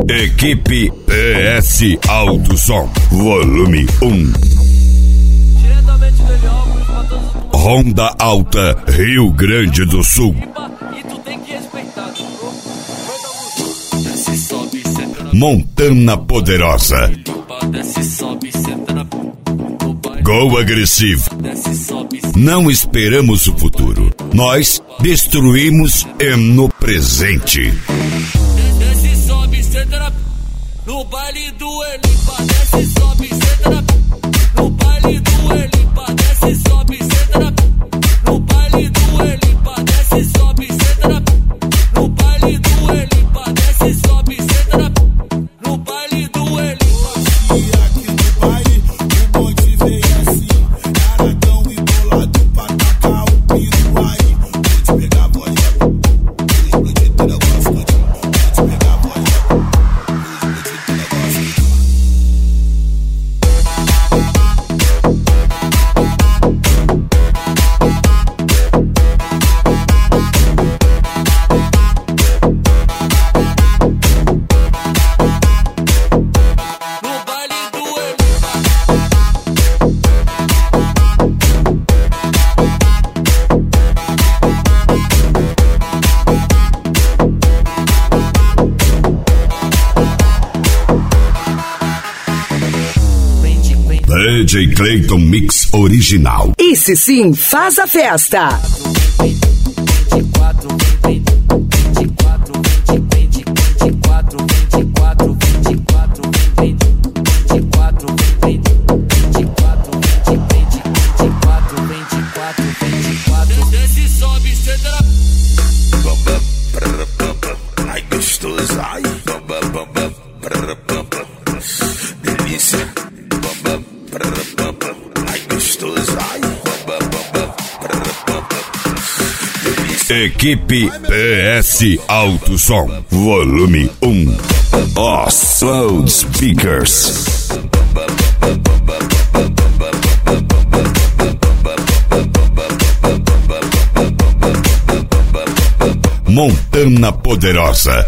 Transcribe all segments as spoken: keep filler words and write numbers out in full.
Equipe P S Alto Som, volume um. Diretamente do Heliópolis pra todos os... Ronda Alta, Rio Grande do Sul. E tu tem que respeitar, Desce, sobe, senta na... Montana Poderosa. Desce, sobe, senta na... Go agressivo. Desce, sobe, Não esperamos o futuro. Nós destruímos é no presente. desce, sobe, senta na... No baile do Elipa, desce, sobe, senta na... No baile do Elipa, desce, sobe, senta na... No baile do Elipa, desce, sobe, senta na... No baile do Elipa, desce, sobe, senta na... No baile do Elipa. E aqui no baile, o bonde vem assim, Aragão e bolado pra tacar o piro aí. Vou te pegar a bolinha, vou explodir teu negócio todinho. Vou te pegar a bolinha, vou explodir teu negócio todinho. No baile do Elipa. D J Clayton Mix Original. Esse sim faz a festa. Desce, sobe, senta na... Ai, gostoso, ai, delícia. Ai, gostoso, ai, delícia. Equipe P S Alto Som, volume um. Offload Speakers. Montana Poderosa.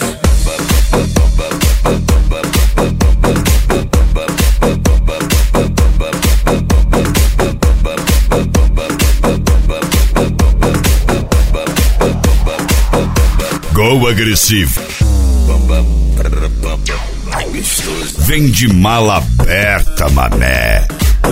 Go agressivo. Ai, gostoso. Vem de mala aberta, mané.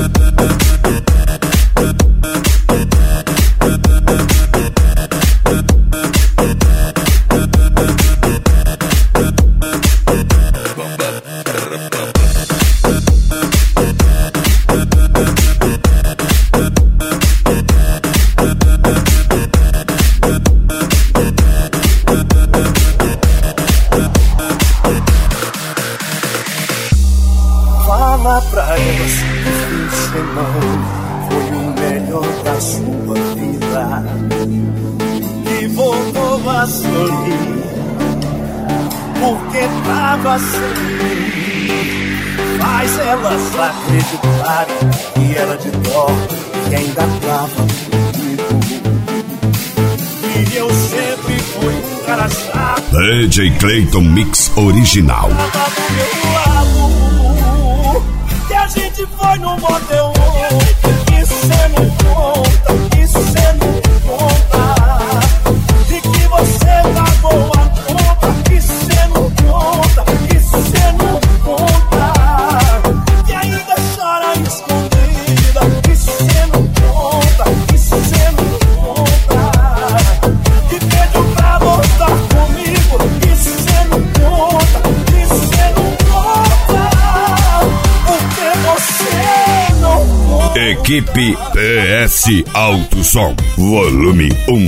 Fala pra ela se o fim de semana foi o melhor da sua vida, que voltou a sorrir porque tava sem mim. Faz elas acreditarem que era de dó, que ainda tava comigo, e eu sempre fui um cara chato. D J Clayton Mix Original. Tava do meu lado, que a gente foi no motel, que cê não conta, que cê não conta, e que você pagou a conta, que cê não conta, que cê não conta, que ainda chora escondida, que cê não conta, que cê não conta, que pediu pra voltar comigo, que cê não conta, que cê não conta, porque você não conta. Equipe P S Alto Som, volume um.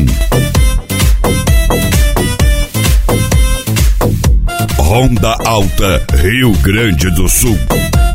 Ronda Alta, Rio Grande do Sul.